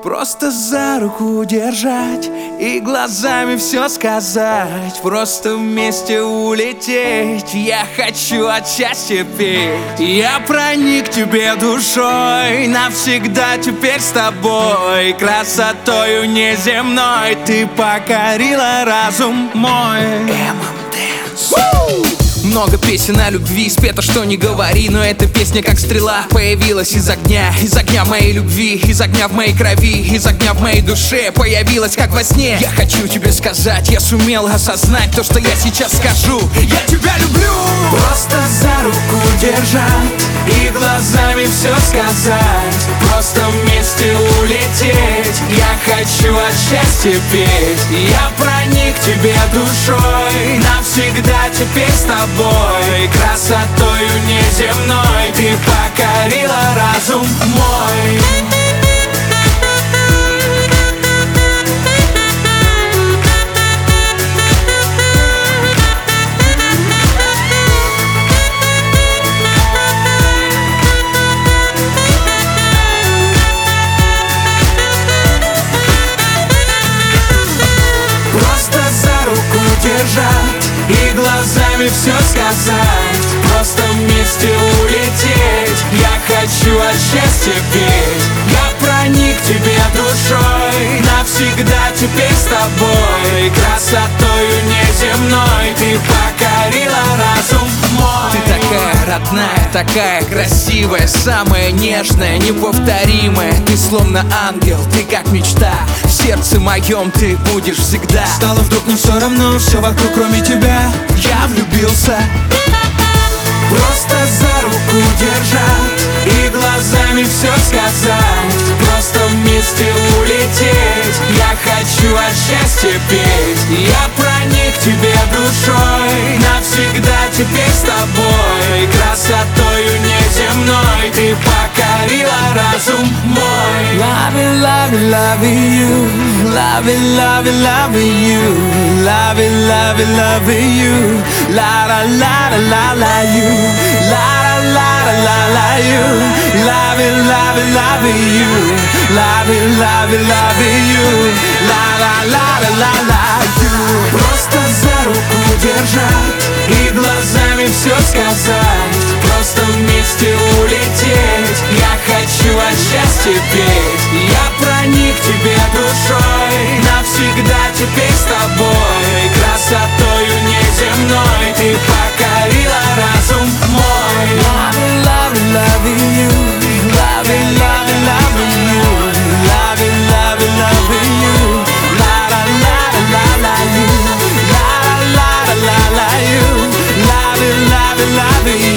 Просто за руку держать и глазами все сказать. Просто вместе улететь. Я хочу от счастья петь. Я проник к тебе душой, навсегда теперь с тобой. Красотою неземной ты покорила разум мой. Много песен о любви спето, что не говори, но эта песня как стрела появилась из огня моей любви, из огня в моей крови, из огня в моей душе появилась как во сне. Я хочу тебе сказать, я сумел осознать то, что я сейчас скажу. Я тебя люблю. Просто за руку держать и глазами все сказать. Просто вместе улететь. Я хочу от счастья петь. Я проник к тебе душой, навсегда теперь с тобой. Красотою неземной ты покорила разум мой. Просто за руку держать и глазами все сказать. Просто вместе улететь. Я хочу от счастья петь. Я проник к тебе душой, навсегда теперь с тобой. Красотою неземной ты покорила разум мой. Ты такая родная, такая красивая, самая нежная, неповторимая. Ты словно ангел, ты как мечта. В сердце моем ты будешь всегда. Стало вдруг не все равно, все вокруг кроме тебя. Я влюбился. Просто за руку держать и глазами все сказать. Просто вместе улететь. Я хочу от счастья петь. Я проник к тебе душой, навсегда теперь с тобой. Красотою неземной ты покорила разум мой. Loving, loving, loving you. Loving, loving, loving you. Loving, loving, loving you. La la la la la la you. La la la la la you. Loving, loving, loving you. Loving, loving, loving you. La la la la la la you. Просто за руку держать и глазами все сказать. Просто вместе улететь. Я хочу от счастья петь. Я проник к тебе душой, навсегда теперь с тобой. Красотою неземной ты покорила разум мой. Loving, loving, loving you. Loving, loving, loving you. Loving, loving, loving you. La la la la la you. La la la la la you. Loving, loving, loving you.